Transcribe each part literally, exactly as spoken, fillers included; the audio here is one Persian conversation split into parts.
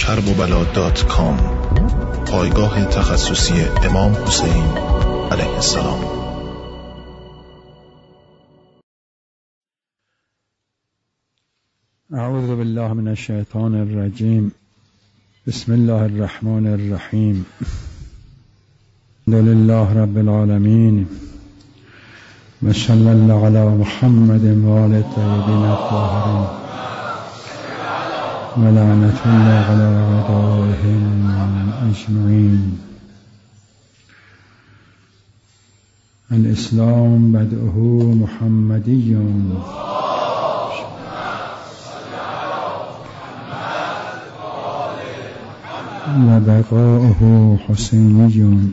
کرب و بلا دات کام، پایگاه تخصصی امام حسین علیه السلام. اعوذ بالله من الشیطان الرجیم. بسم الله الرحمن الرحیم. الحمد لله رب العالمین و صلی الله علی محمد و آل الطیبین الطاهرین و لعنت الله علی اعدائهم اجمعین. الاسلام بدءه محمدی و بقاؤه حسینی.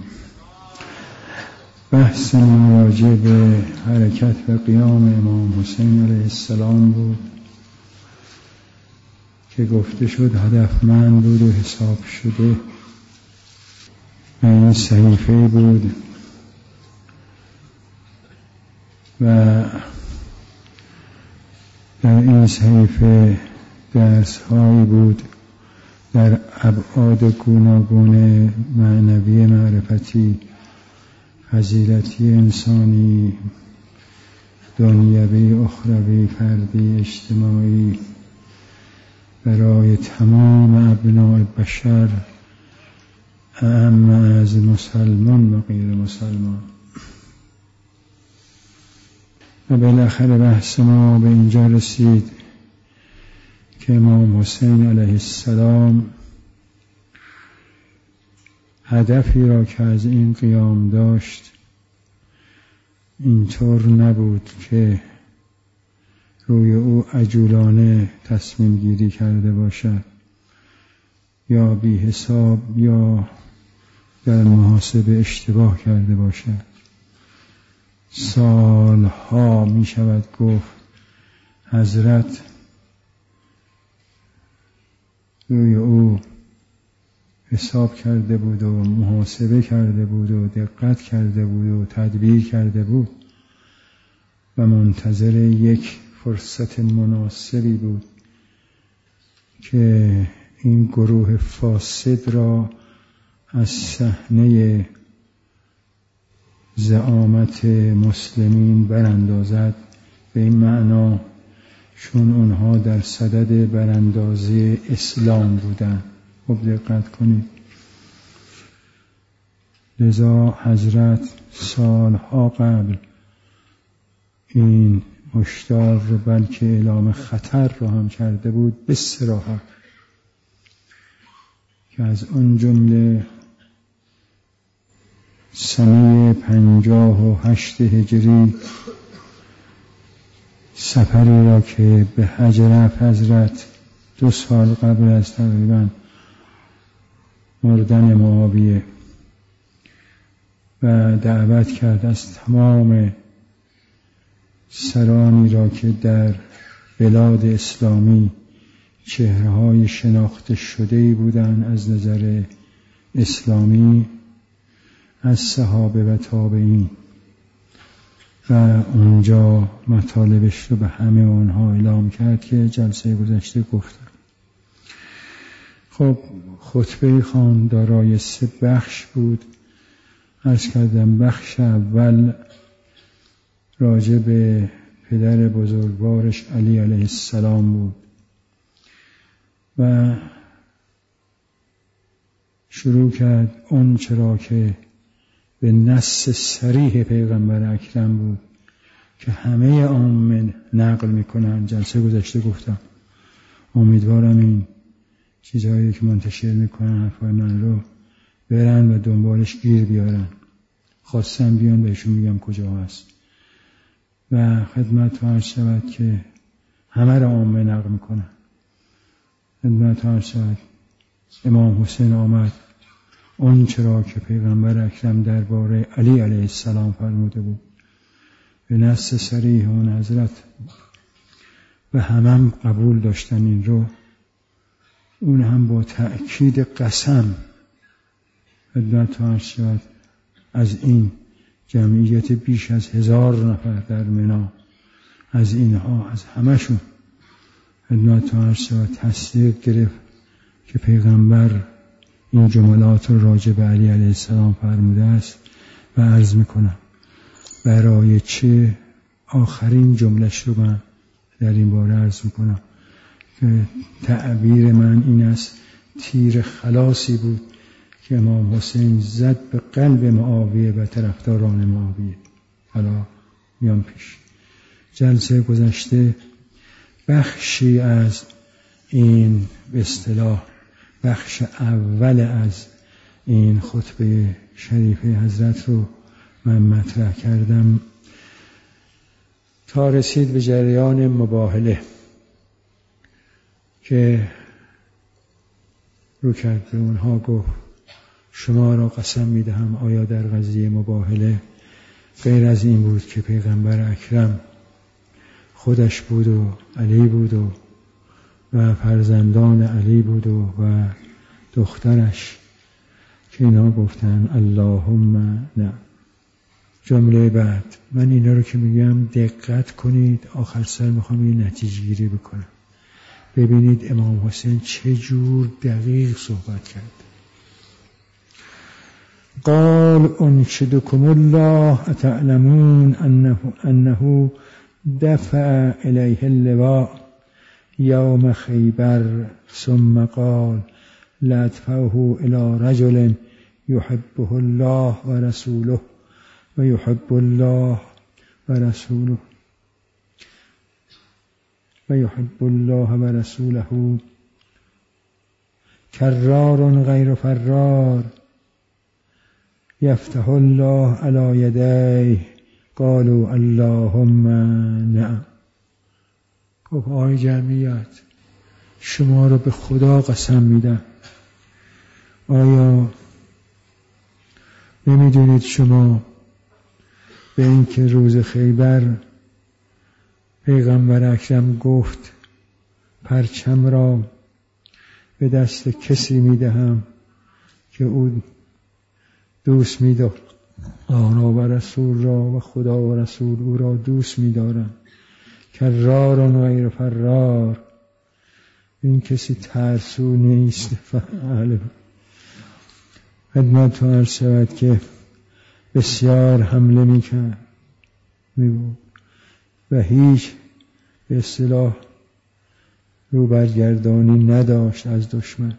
بحث راجع به حرکت و قیام امام حسین علیه السلام بود که گفته شد هدفمند بود و حساب شده. و این صحیفه بود و در این صحیفه درس هایی بود در ابعاد گوناگون معنوی، معرفتی، فضیلتی، انسانی، دنیوی، اخروی، فردی، اجتماعی، برای تمام ابناء بشر، اعم از مسلمان و غیر مسلمان. و بالاخره بحث ما به اینجا رسید که امام حسین علیه السلام هدفی را که از این قیام داشت اینطور نبود که روی او عجولانه تصمیم گیری کرده باشد یا بی حساب یا در محاسبه اشتباه کرده باشد. سالها می شود گفت حضرت روی او حساب کرده بود و محاسبه کرده بود و دقت کرده بود و تدبیر کرده بود و منتظر یک فرصت مناسبی بود که این گروه فاسد را از صحنه زعامت مسلمین براندازد. به این معنا چون اونها در صدد براندازی اسلام بودند. خوب دقت کنید. لذا حضرت سالها قبل این هشدار رو بلکه اعلام خطر رو هم کرده بود به صراحت که از اون جمله سنه پنجاه و هشت هجری سفری را که به حج رفت حضرت دو سال قبل از تقریبا مردن معاویه و دعوت کرد از تمام سرانی را که در بلاد اسلامی چهره‌های شناخته شده‌ای بودند از نظر اسلامی، از صحابه و تابعین، و اونجا مطالبش رو به همه اونها اعلام کرد که جلسه گذشته گفتم. خب خطبه خوان دارای سه بخش بود. عرض کردم بخش اول راجع به پدر بزرگوارش علی علیه السلام بود و شروع کرد اون چرا که به نص صریح پیغمبر اکرم بود که همه عامه نقل میکنن. جلسه گذشته گفتم امیدوارم این چیزهایی که منتشر میکنن حرفای من رو برن و دنبالش گیر بیارن. خواستم بیان بهشون میگم کجا هست و خدمت عرض شود که همه را عامه نقل میکنن. خدمت عرض شود امام حسین آمد اون چرا که پیغمبر اکرم درباره علی علیه السلام فرموده بود به نص صریح اون حضرت و همه هم قبول داشتن این رو، اون هم با تأکید قسم. خدمت عرض شود از این جمعیت بیش از هزار نفر در منا، از اینها از همشون خدمت عرض شود تصدیق گرفت که پیغمبر این جملات رو راجع به علی علیه السلام فرموده است و عرض میکنم برای چه آخرین جملش رو من در این باره عرض میکنم که تعبیر من این است تیر خلاصی بود که امام حسین زد به قلب معاویه و طرفداران معاویه. حالا میام پیش. جلسه گذشته بخشی از این به اصطلاح بخش اول از این خطبه شریفه حضرت رو من مطرح کردم تا رسید به جریان مباهله که رو کرد به اونها گفت شما را قسم میدهم آیا در قضیه مباهله غیر از این بود که پیغمبر اکرم خودش بود و علی بود و و فرزندان علی بود و, و دخترش که اینا گفتن اللهم نه. جمله بعد من اینا رو که میگم دقت کنید، آخر سر میخوام یه نتیجه گیری بکنم. ببینید امام حسین چه جور دقیق صحبت کرد. قال انشدكم الله اتعلمون انه انه دفع الیه اللواء یوم خیبر ثم قال لأدفعه الى رجل يحبه الله ورسوله ويحب الله ورسوله ويحب الله ورسوله کرار غیر فرار یفتح الله علی یدیه قالوا اللهم نعم. گفت آی جمعیت شما رو به خدا قسم میدم آیا نمیدونید شما به این که روز خیبر پیغمبر اکرم گفت پرچم را به دست کسی میدهم که او دوست می‌دارد آن و رسول را و خدا و رسول او را دوست می‌دارند. کرار و غیر فرار، این کسی ترسو نیست. فعلا خدمت عرض شود که بسیار حمله می‌کرد می‌بود و هیچ به اصطلاح رو برگردانی نداشت از دشمن.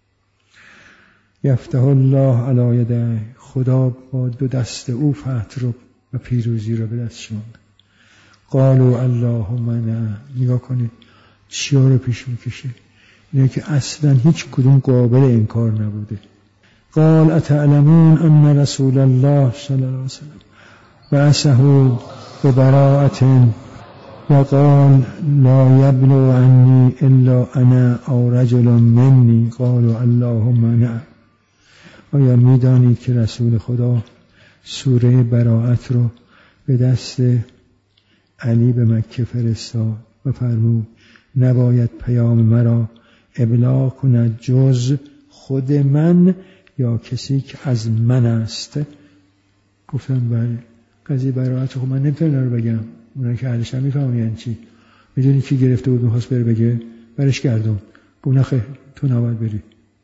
یفتح الله علی یدیه، خدا با دو دست او فتح رو و پیروزی رو به دست شما. قالوا اللهم نعم. نگاه کنید چیا رو پیش میکشه، اینه که اصلا هیچ کدوم قابل انکار نبوده. قال اتعلمون ان رسول الله صلی الله علیه وسلم بعثه ببراءة وقال لا يبلغ عني الا انا او رجل مني قالوا اللهم نعم. آیا میدانید که رسول خدا سوره براءت رو به دست علی به مکه فرستاد و فرمود نباید پیام مرا ابلاغ کند جز خود من یا کسی که از من است. گفتم بله. قضیه براءت خب من نمیتونم رو بگم، اونایی که اهلش هم میفهمن یعنی چی. میدونی کی گرفته بود میخواست بره بگه، برش گردون گفت نخه تو نباید بری،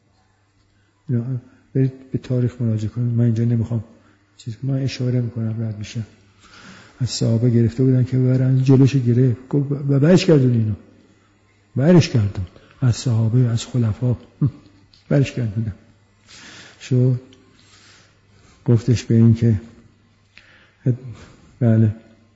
برید به تاریخ مراجعه کنید، من اینجا نمیخوام چیز، من اشاره میکنم رد میشم. از صحابه گرفته بودن که برن جلوش گرفت گفت و برش گردون اینو، برش گردون. از صحابه از خلفا برش گردوندن. شو گفتش به این که بله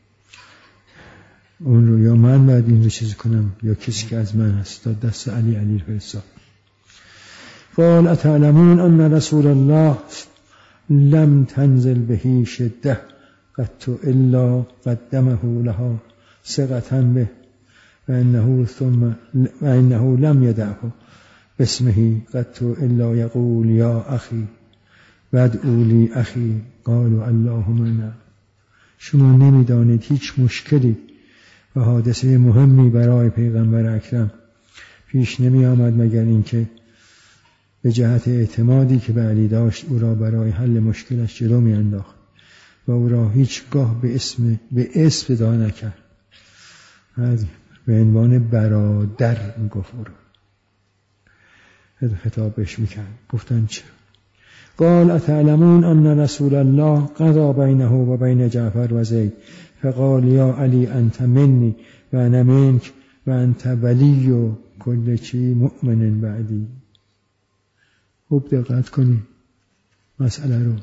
اون رو یا من باید این رو چیز کنم یا کسی که از من هست، تا دست علی علی فرستاد. قال اتعلمون ان رسول الله لم تنزل به شده قط الا قدمه لها ثقة به و انه ثم و انه لم يدعه باسمه قط الا يقول یا اخی وادعوا لی اخی قالوا اللهم نعم. شما نمیدانید هیچ مشکلی و حادثه مهمی برای پیغمبر اکرم پیش نمی آمد مگر اینکه به جهت اعتمادی که به علی داشت او را برای حل مشکلش جلو می انداخت و او را هیچگاه به اسم به اسم صدا نکرد، به عنوان برادر می گفت او را. خطاب بهش میکرد. گفتن چرا؟ قال اتعلمون ان رسول الله قضا بینه و بین جعفر و زید فقال یا علی انت منی و انا منک و انت ولی و کل چی مؤمن بعدی. خوب دقت کنی مسئله رو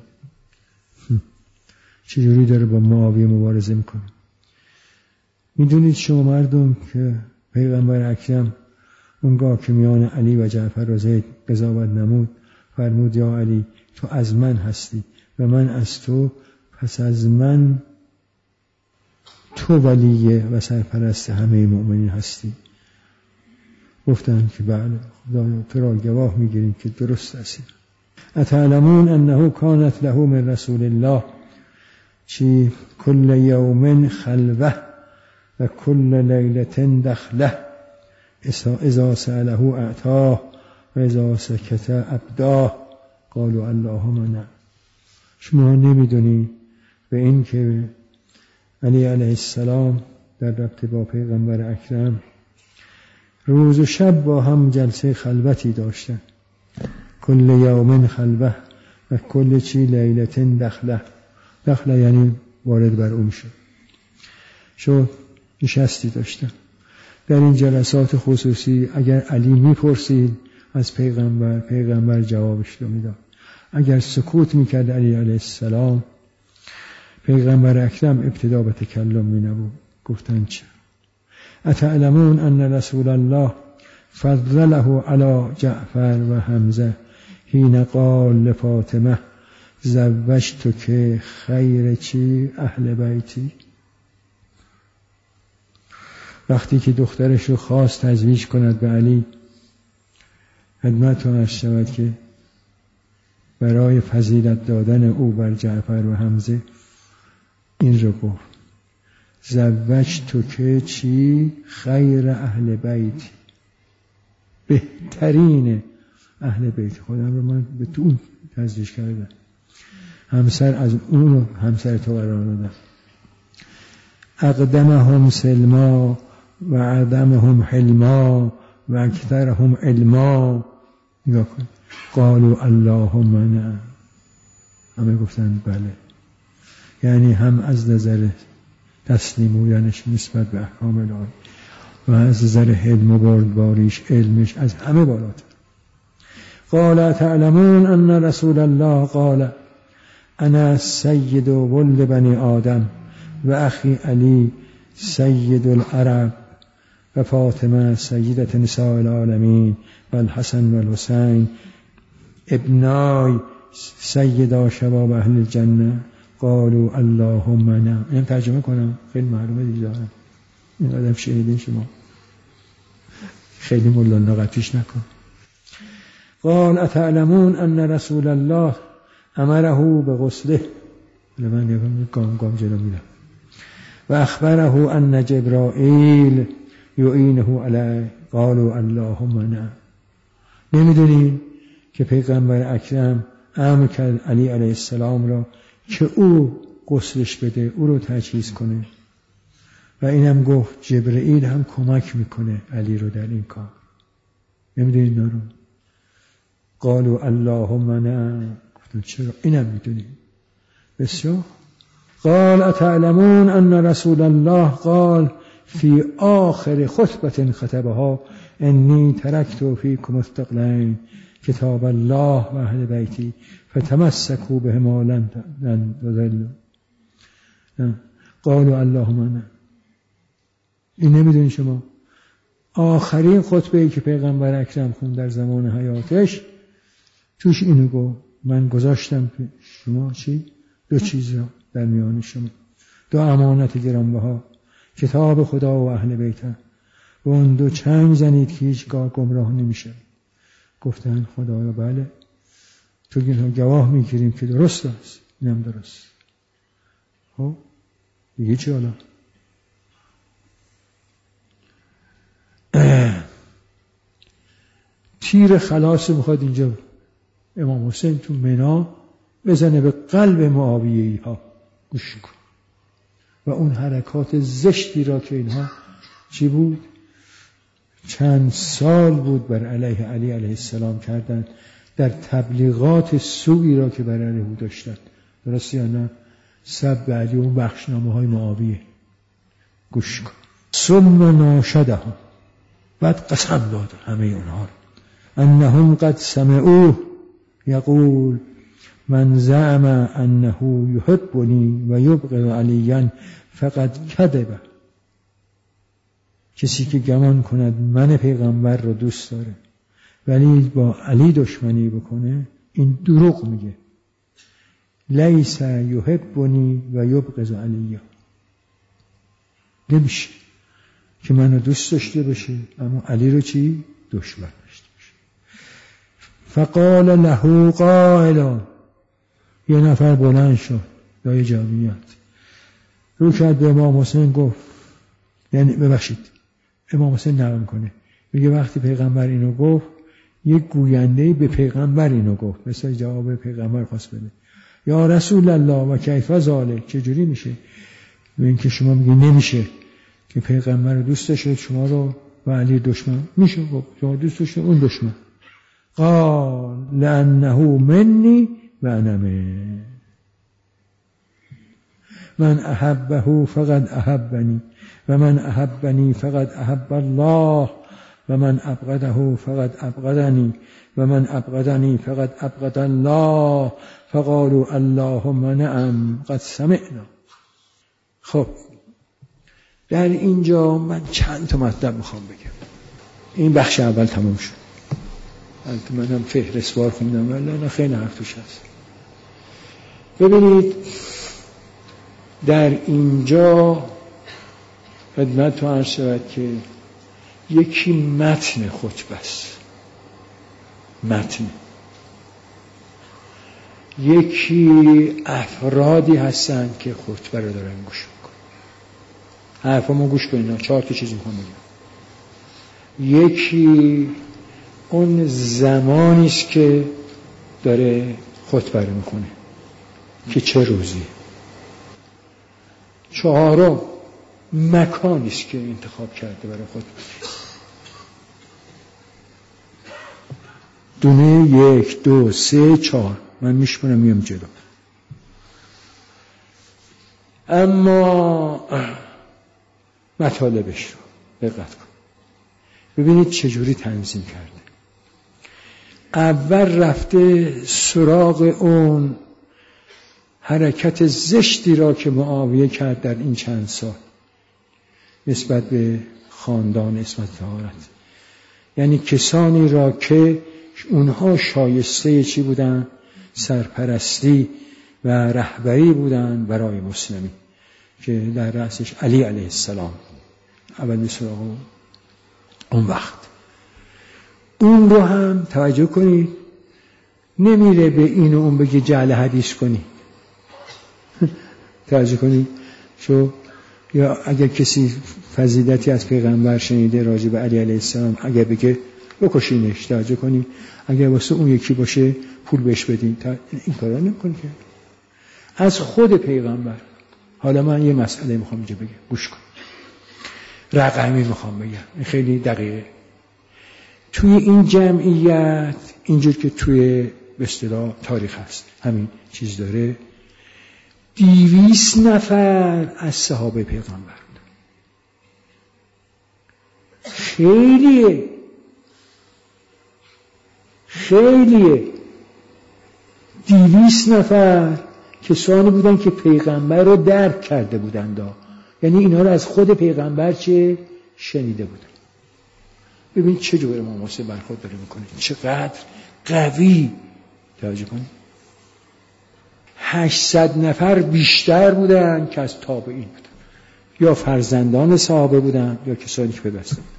چجوری داره با معاویه مبارزه میکنه. میدونید شما مردم که پیغمبر اکرم اونگاه که میان علی و جعفر و زید قضاوت نمود فرمود یا علی تو از من هستی و من از تو، پس از من تو ولیه و سرپرست همه مؤمنین هستی. گفتن که بله خدایا تو را گواه میگیریم که درست هستی. اتعلمون انه کانت له من رسول الله چی کل یوم خلوه و کل لیلت دخله اذا سأله اعطاه و اذا سکت ابداه قالوا اللهم نعم. شما نمیدونی به این که علی علیه السلام در رابطه با پیغمبر اکرم روز و شب با هم جلسه خلوتی داشتن. کل یوم خلوه و کل چی لیلت دخله. دخله یعنی وارد بر اون شد. شو نشستی داشتن. در این جلسات خصوصی اگر علی میپرسید از پیغمبر، پیغمبر جوابش رو میداد. اگر سکوت میکرد علی علیه السلام، پیغمبر اکرم ابتدا به تکلم می نبود. گفتن چه؟ اتعلمون ان رسول الله فضله علی جعفر و حمزه حین قال لفاطمه زوجتک خیر چی اهل بیتی. وقتی که دخترش رو خواست تزویج کند به علی، خدمتتون عرض شود که برای فضیلت دادن او بر جعفر و حمزه این رو گفت زوجتک چی خیر اهل بیتی، بهترین اهل بیت خودم رو من به تو تزویج کردم، همسر از اون رو همسر تو قرار دادم. اقدمهم سلما و عدمهم حلما و اکثرهم علما. نگاه کن قالوا اللهم نعم. همه گفتن بله. یعنی هم از نظر تسلیم بودنش نسبت به احکام الهی و از نظر حلم و بردباریش علمش از همه بالاتر. قال تعلمون ان رسول الله قال انا سید ولد بنی آدم و اخی علی سید العرب و فاطمه سیدت نساء العالمین و الحسن و الحسین ابنای سیدا شباب اهل الجنه. قالوا اللهم نعم. این ترجمه کنم خیلی معلومه دیگه دارم. این آدم شنیدین شما خیلی مولانا قطیش نکن. قال اتعلمون ان رسول الله امره به غسله. من یکم گام گام جلو میرم. و اخبره ان جبرائیل یعینه علیه. قالوا اللهم نعم. نمیدونین که پیغمبر اکرم امر کرد علی علیه السلام را که او غسلش بده، او رو تجهیز کنه و اینم گفت جبرئیل هم کمک میکنه علی رو در این کار. نمیدونین اینا رو؟ قالوا اللهم نعم. گفتن چرا؟ اینم میدونین. بسیار. قال اتعلمون ان رسول الله قال فی آخر خطبة خطبها انی ترکت فیکم الثقلین کتاب الله و اهل بیتی فتمسکوا بهما لن تضلوا. قالوا اللهم نعم. این نمیدونین شما آخرین خطبه ای که پیغمبر اکرم خوند در زمان حیاتش توش اینو گفت من گذاشتم شما چی؟ دو چیز را در میان شما، دو امانت گرانبها، کتاب خدا و اهل بیت. و اون دو چنگ زنید که هیچگاه گمراه نمیشه. گفتن خدایا بله، تو گواه میگیریم که درست است. اینم درست. خب دیگه چی حالا؟ تیر خلاص میخواد اینجا امام حسین تو منا بزنه به قلب معاویه‌ای ها. گوش کن. و اون حرکات زشتی را که اینها چی بود؟ چند سال بود بر علیه علی علیه السلام کردند در تبلیغات سوئی را که بر علیه او داشتند. درست یا نه؟ سب علی و بخشنامه های معاویه. گوش کن. ثم ناشدهم، بعد قسم داد همه اونها انهم قد سمعوه یقول من زعم انه یحبنی و یبغض علیا فقد کذب. کسی که گمان کند من پیغمبر رو دوست داره ولی با علی دشمنی بکنه این دروغ میگه. لیس یحبنی و یبغض علیا، نمیشه که منو دوست داشته باشه اما علی رو چی؟ دشمن داشته باشه. فقال له قائل، یه نفر بلند شد دای جمعیت رو کرد به امام حسین گفت، یعنی ببخشید امام حسین نقل کنه، میگه وقتی پیغمبر اینو گفت یک گوینده‌ای به پیغمبر اینو گفت، مثلا جواب پیغمبر خواست بده، یا رسول الله و کیف ذالک، چجوری میشه؟ این که شما میگی نمیشه که پیغمبر رو دوست داشته شما رو و علی دشمن میشه، خب شما دوست داشته اون دشمن. قال لانه منی و انا منه، من احبه فقد احبنی و من احبنی فقد احب الله و من ابغضه فقد ابغضنی و من ابغضنی فقد ابغض الله فقالوا اللهم نعم قد سمعنا. خب در اینجا من چند تا مطلب میخوام بگم. این بخش اول تمام شد. البته منم فهرستوار خوندم ولی نه خیلی حرف توش هست. ببینید در اینجا خدمت تو عرض شود که یکی متن خطبه است، متن، یکی افرادی هستن که خطبه رو دارن گوش میکنن. حرفامو گوش کنین، چهار تا چیز میخوام بگم. یکی اون زمانی است که داره خطبه رو میکنه که چه روزی. چهارم مکانی است که انتخاب کرده برای خطبه. دونه یک دو سه چهار من میشمونم میام جلو. اما مطالبش رو دقت کن، ببینید چجوری تنظیم کرده. اول رفته سراغ اون حرکت زشتی را که معاویه کرد در این چند سال نسبت به خاندان اسمت طهارت، یعنی کسانی را که اونها شایسته چی بودن؟ سرپرستی و رهبری بودن برای مسلمین که در رأسش علی علیه السلام اول می سراغ اون وقت. اون رو هم توجه کنید نمیره به این و اون بگه جعل حدیث کنی. توجه کنید شو یا اگر کسی فضیلتی از پیغمبر شنیده راجع به علی علیه السلام اگر بگه بکشینش، توجه کنید اگر واسه اون یکی باشه پول بهش بدین، این کارا نمی‌کنه که از خود پیغمبر. حالا من یه مسئله میخوام اینجا بگم، گوش کن، رقمی میخوام بگم، این خیلی دقیقه. توی این جمعیت اینجور که توی به اصطلاح تاریخ هست همین چیز داره، دیویس نفر از صحابه پیغمبر خیلیه خیلیه دیویس نفر کسانی بودن که پیغمبر رو درک کرده بودند، یعنی اینا رو از خود پیغمبر چه شنیده بودن. ببین چه جور امام حسین برخورد داره میکنه، چقدر قوی. توجه کنید هشتصد نفر بیشتر بودن که از تابعین بودن، یا فرزندان صحابه بودن یا کسانی که پیوسته بودن.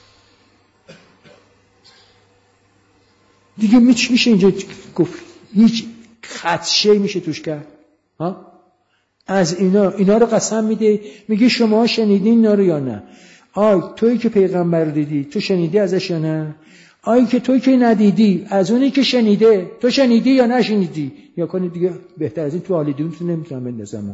دیگه میچ میشه اینجا گفت هیچ خدشه میشه توش کرد ها؟ از اینا اینا رو قسم میده، میگه شما شنیدین اینا رو یا نه؟ آی تویی که پیغمبر رو دیدی تو شنیدی ازش یا نه؟ آی که تویی که ندیدی از اونی که شنیده تو شنیدی یا نشنیدی؟ یا کنید دیگه بهتر از این تو حالیدونتون نمیتونم بندازم.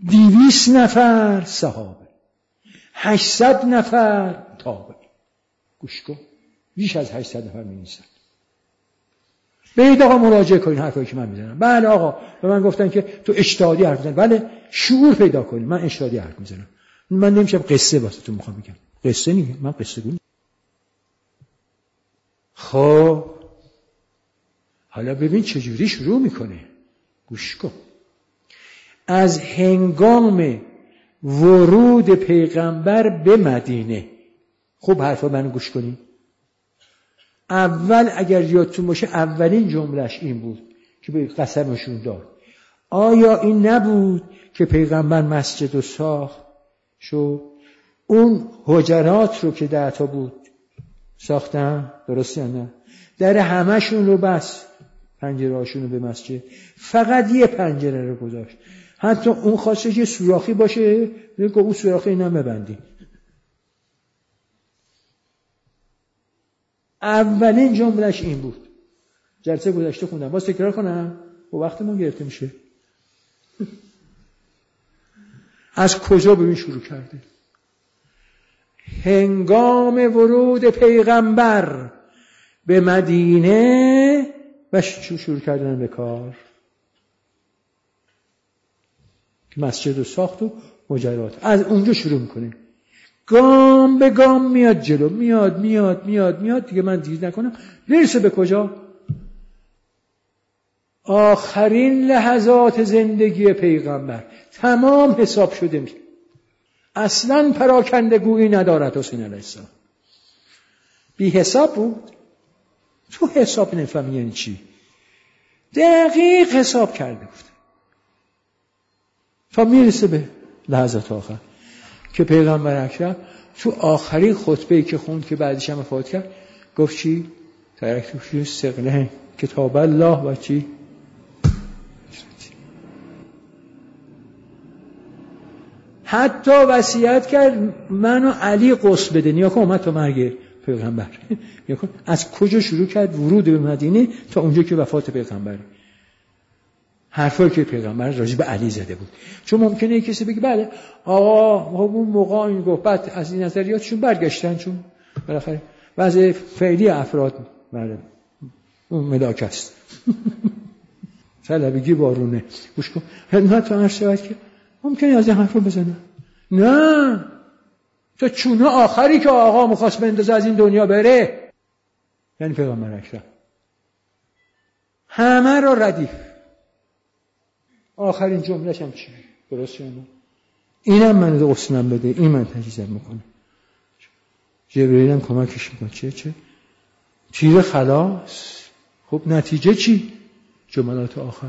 دیویس نفر صحابه، هشتصد نفر تابعین. گوش کن، بیش از هشتصد نفر می‌نویسن. برید آقا مراجعه کنین حرفایی که من میزنم. بله آقا به من گفتن که تو اجتهادی حرف میزنی. بله شعور پیدا کنین. من اجتهادی حرف میزنم. من نمیشم قصه واسهتون میخوام بگم. قصه نمیگم، من قصه گویم. خب حالا ببین چجوری شروع میکنه. گوش کن. از هنگام ورود پیغمبر به مدینه. خوب حرفا منو گوش کنین. اول اگر یادتون باشه اولین جملهش این بود که به قسمشون داد. آیا این نبود که پیغمبر مسجد رو ساخت شو اون حجرات رو که ده تا بود ساختن؟ درست یا نه؟ در همه‌شون رو بس، پنجره‌هاشون رو به مسجد فقط یه پنجره رو گذاشت. حتی اون خواسته یه سوراخی باشه، میگه اون سوراخی اینا ببندی. اولین جملهش این بود. جلسه گذشته خوندم، باز تکرار کنم و وقت ما گرفته میشه. از کجا ببین شروع کرده؟ هنگام ورود پیغمبر به مدینه و شروع کردن به کار. مسجد رو ساخت و حجرات. از اونجا شروع میکنه. گام به گام میاد جلو، میاد میاد میاد میاد دیگه من دیر نکنم. برسه به کجا؟ آخرین لحظات زندگی پیغمبر. تمام حساب شده می. اصلاً پراکندگویی ندارد حسین علیه السلام. بی حساب بود. تو حساب نفهمی یعنی چی؟ دقیق حساب کرده بود تا میرسه به لحظات آخر که پیغمبر اکرم تو آخرین خطبه‌ای که خوند که بعدش هم وفات کرد گفت چی؟ ترکت فی ثقلین کتاب الله و چی؟ حتی وصیت کرد منو علی غسل بده. نیا کن اومد تا مرگ پیغمبر. نیا کن از کجا شروع کرد ورود به مدینه تا اونجا که وفات پیغمبر. حرفایی که پیغمبر راجع به علی زده بود. چون ممکنه کسی بگه بله آقا اون موقع این گفت بعد از این نظریاتشون برگشتن چون بالاخره وضع فعلی افراد بله اون ملاک است. طلبگی بارونه. گوش کن. خدمت تو عرض شود که ممکنه از این حرف رو بزنه. نه تا چونه آخری که آقا مخواست بندازه از این دنیا بره یعنی پیغمبر اکرم همه رو ردیف. آخرین جمله‌ش هم چی؟ درست نه؟ اینم من رو غسلم بده. این من تجهیزم میکنه. جبرئیل هم کمکش میکنه. چه چه؟ تیر خلاص. خب نتیجه چی؟ جملات آخر.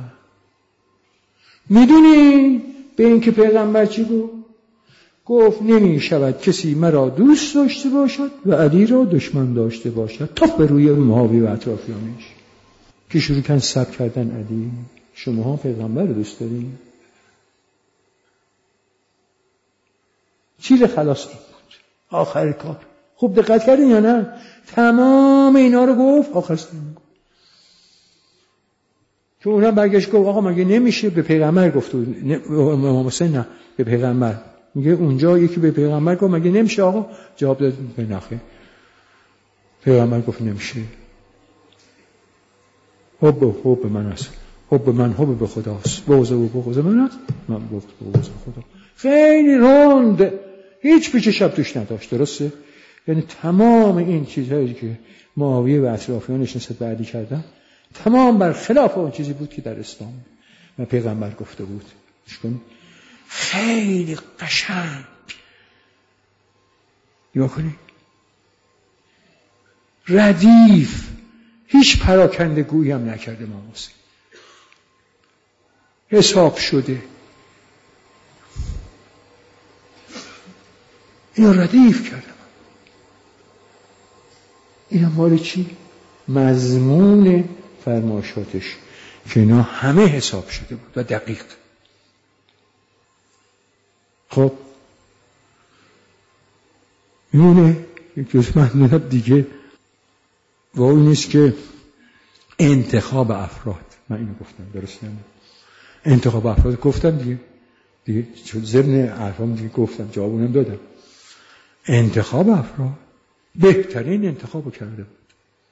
میدونی به این که پیغمبر چی گفت؟ گفت نمی شود کسی مرا دوست داشته باشد و علی را دشمن داشته باشد تا به روی معاویه و اطرافیانش. که شروع کردن سب کردن علی. شما ها پیغمبر رو دوست دارین؟ چیز خلاص این بود. آخر کار. خوب دقت کردین یا نه؟ تمام اینا رو گفت آخر سنگ. که اونم برگشت گفت آقا مگه نمیشه؟ به پیغمبر گفت. امام حسین نه به پیغمبر. میگه اونجا یکی به پیغمبر گفت مگه نمیشه آقا؟ جواب داد به نخه. پیغمبر گفت نمیشه. حب حب من است. حب من حب به خداست. بغض او بغض من است. من بغض بغض خدا. خیلی روند. هیچ پیچ شب توش نداشت. درسته؟ یعنی تمام این چیزهایی که معاویه و اطرافیانش نسبت به علی کردن تمام بر خلاف اون چیزی بود که در اسلام و پیغمبر گفته بود. شکن خیلی قشنگ نگاه کنید. ردیف. هیچ پراکنده گویی هم نکرده امام حسین. حساب شده. اینا ردیف کردم. اینا مال چی؟ مضمون فرمایشاتش که اینا همه حساب شده بود و دقیق. خب میونه یک جز مطلب دیگه و این نیست که انتخاب افراد. من اینو گفتم درست نمید. انتخاب افراد گفتم دیگه. دیگه چون ضمن حرفام دیگه گفتم، جوابونم دادم. انتخاب افراد بهترین انتخابو کرده بود.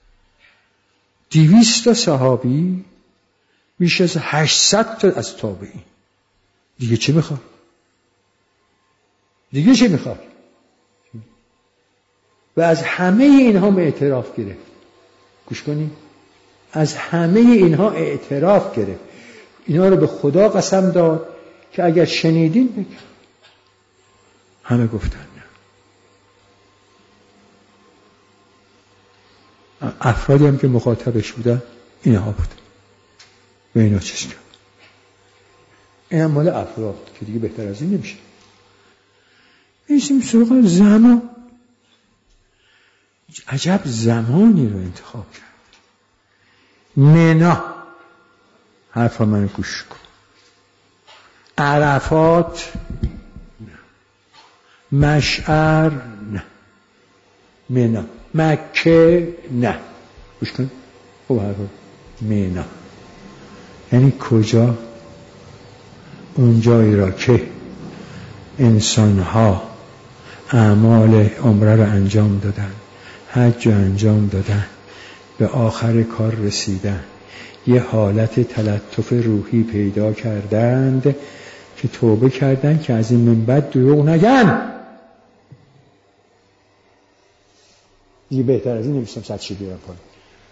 دویست تا صحابی، بیش از هشتصد تا از تابعین. دیگه چه میخواد؟ دیگه چه میخواد؟ و از همه اینها اعتراف گرفت. گوش کنید، از همه اینها اعتراف گرفت. اینها رو به خدا قسم داد که اگر شنیدین بگم. همه گفتن نه. افرادی هم که مخاطبش بودن اینها بود. به اینا چیز کرد. این هم مال افراد که دیگه بهتر از این نمیشه. میشیم سراغ زمان. عجب زمانی رو انتخاب کرد. منا، حرفا منو گوش کن. عرفات نه. مشعر نه. منا. مکه نه. گوش کن. خب حرفا منا یعنی کجا؟ اون جایی را که انسان‌ها اعمال عمره رو انجام دادن، حج رو انجام دادن، به آخر کار رسیدن، یه حالت تلطف روحی پیدا کردند که توبه کردن که از این من بعد دروغ نگن. یه بهتر از این نمیستم صد چی بیارم پایین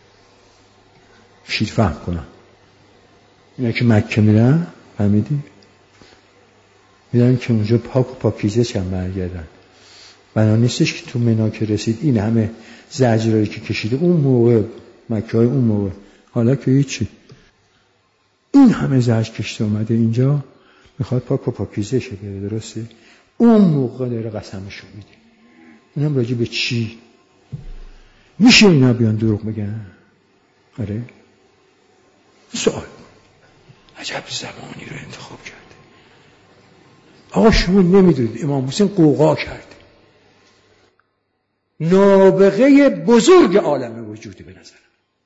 شید فهم کنم. اینا که مکه میرن، فهمیدی؟ میرن که اونجا پاک و پاکیزه چند برگردن. بنا نیستش که تو منا که رسید این همه زجرایی که کشیده اون موقع، مکه های اون موقع، حالا که هیچی، این همه زجر کشیده اومده اینجا میخواد پاک و پاکیزه شه بره. درسته؟ اون موقع داره قسمشو میده. اونم راجع به چی؟ میشه اینا بیان دروغ بگن؟ آره؟ سوال. عجب زمانی رو انتخاب کرده. آقا شما نمیدونید امام حسین قوقا کرده. نابغه بزرگ عالم وجودی به نظرم.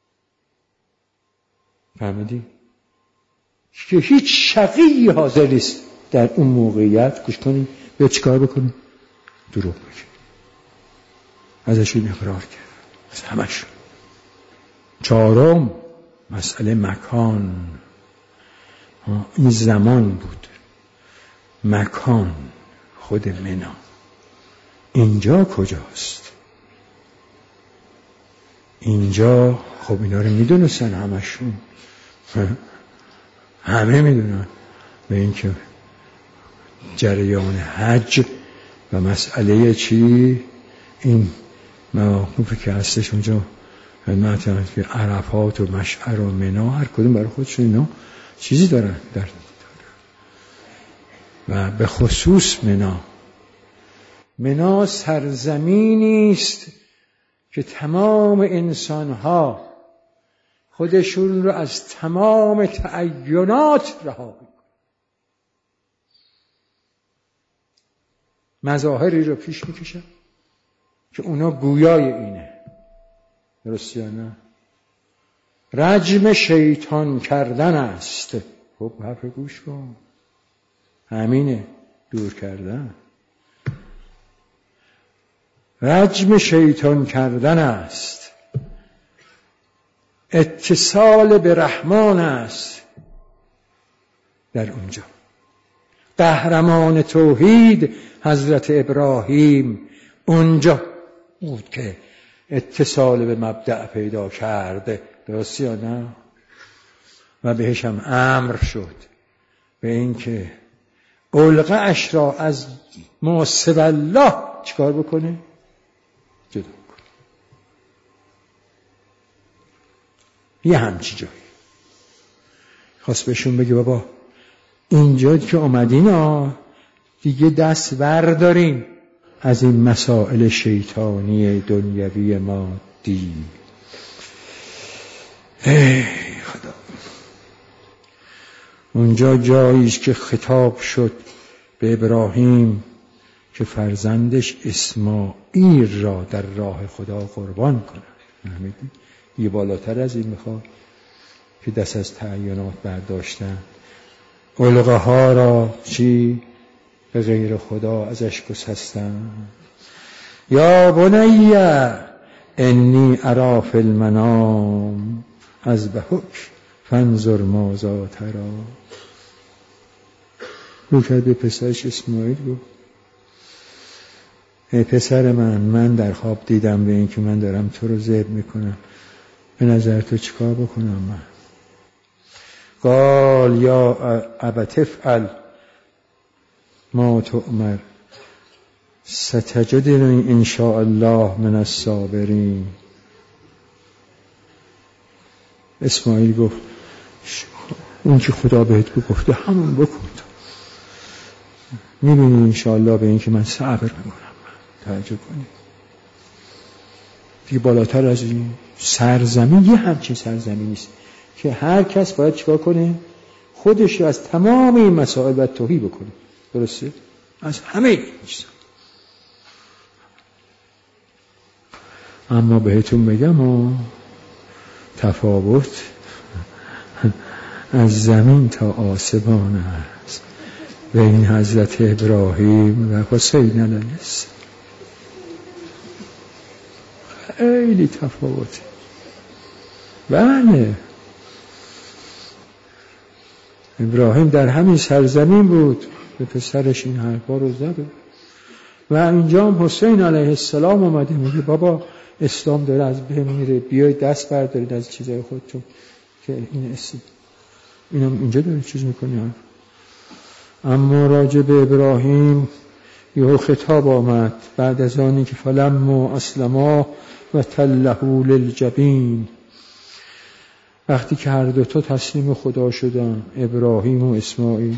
فهمیدی؟ که هیچ شقی حاضر نیست در اون موقعیت گوش کنی یا چیکار بکنی؟ دروغ بگی. ازشون اقرار کرد. از همشون. چهارم مسئله مکان. این زمان بود. مکان خود منا. اینجا کجاست؟ اینجا خب اینا رو میدونستن همشون، همه میدونن به این که جریان حج و مسئله چی این مواقفی که هستش اونجا مثلا که عرفات و مشعر و منا هر کدوم برای خودشون اینا چیزی دارن در و به خصوص منا. منا سرزمینی است که تمام انسانها خودشون رو از تمام تعینات رها میکنن. مظاهری رو پیش میکشن که اونا گویای اینه. درست یا نه؟ رجم شیطان کردن است. خب حرف گوش کن. همینه، دور کردن. رجم شیطان کردن است. اتصال به رحمان است در اونجا. قهرمان توحید حضرت ابراهیم اونجا بود که اتصال به مبدأ پیدا کرده. درست یا نه؟ و بهش هم امر شد به این که علقه اش را از ما سوی الله چیکار بکنه؟ جدا بکنه. یه همچی جایی خواست بهشون بگه بابا اینجا که اومدین ها دیگه دست بردارین از این مسائل شیطانی دنیوی مادی. ای خدا. اونجا جاییست که خطاب شد به ابراهیم که فرزندش اسماعیل را در راه خدا قربان کنه. فهمیدی؟ یه بالاتر از این میخواد که دست از تعینات برداشتن علقه ها را چی به غیر خدا ازش گسستن. یا بنی انی ارا فی المنام اذبحک فانظر ماذا تری. رو کرد به پسرش اسماعیل گفت ای پسر من، من در خواب دیدم به این که من دارم تو رو ذبح میکنم، به نظر تو چیکار بکنم من؟ قال یا ابت افعل ما تؤمر ستجدنی ان شاء الله من الصابرین. اسماعیل گفت اون که خدا بهت گفته همون بکن، میبینی ان شاء الله به این که من صبر میکنم. توجه کنید دیگه بالاتر از این سرزمین یه همچین سرزمینی است که هر کس باید چیکار کنه؟ خودش رو از تمام این مسائل باید توهی بکنه. درسته؟ از همه این چیزا. اما بهتون بگم و تفاوت از زمین تا آسمان است بین حضرت ابراهیم و حسین علیه السلام. خیلی تفاوته. بله ابراهیم در همین سرزمین بود، به پسرش این حرفا رو زده و اینجا هم حسین علیه السلام اومده میگه بابا اسلام داره از بین میره، بیاید دست بردارید از چیزای خودتون که این اسم اینم اینجا داره چیز میکنه. اما راجع به ابراهیم یه خطاب آمد بعد از آنی که فلما اسلما و تله للجبین، وقتی که هر دوتا تسلیم خدا شدن ابراهیم و اسماعیل،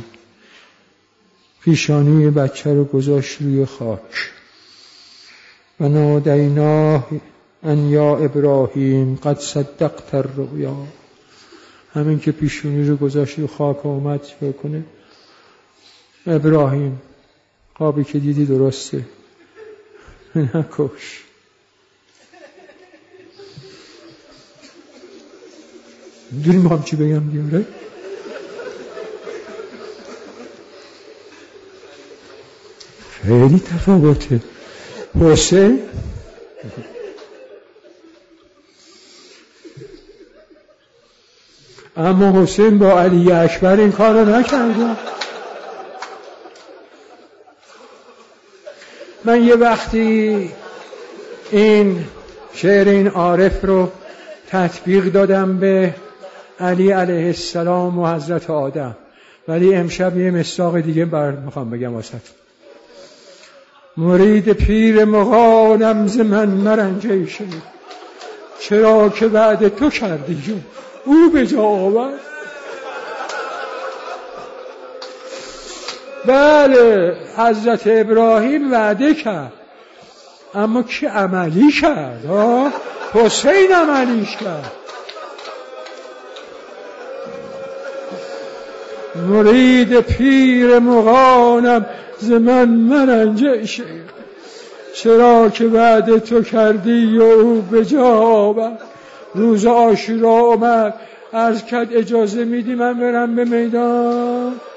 پیشانی بچه رو گذاشت روی خاک و نادیناه ان یا ابراهیم قد صدقت الرؤیا. همین که پیشانی رو گذاشت روی خاک آمد چه کنه؟ ابراهیم خوابی که دیدی درسته، نکش. میدونی ما هم چی بگم دیاره؟ خیلی تفاوته. حسین اما حسین با علی اکبر این کار رو نکرده. من یه وقتی این شعر این عارف رو تطبیق دادم به علی علیه السلام و حضرت آدم، ولی امشب یه مصداق دیگه بر میخوام بگم واسه مرید پیر مغانم ز من مرنجه شد، چرا که بعد تو کردی جون او به جا آورد. بله حضرت ابراهیم وعده کرد اما کی عملی کرد؟ ها حسین عملیش کرد. مرید پیر مغانم ز من مرنجه شد، چرا که بعد تو کردی و او به جا آورد. روز عاشورا اومد عرض کرد اجازه میدی من برم به میدان؟